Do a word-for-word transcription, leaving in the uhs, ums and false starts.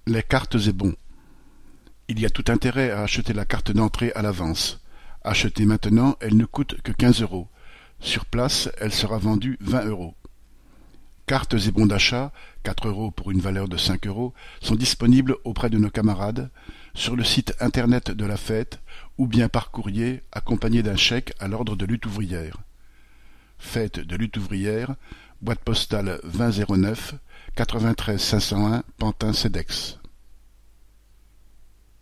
Les cartes et bons. Il y a tout intérêt à acheter la carte d'entrée à l'avance. Achetée maintenant, elle ne coûte que quinze euros. Sur place, elle sera vendue vingt euros. Cartes et bons d'achat, quatre euros pour une valeur de cinq euros, sont disponibles auprès de nos camarades, sur le site internet de la fête, ou bien par courrier, accompagné d'un chèque à l'ordre de Lutte ouvrière. Fête de Lutte ouvrière, boîte postale vingt zéro neuf, quatre-vingt-treize cinq cent un, Pantin-Cedex.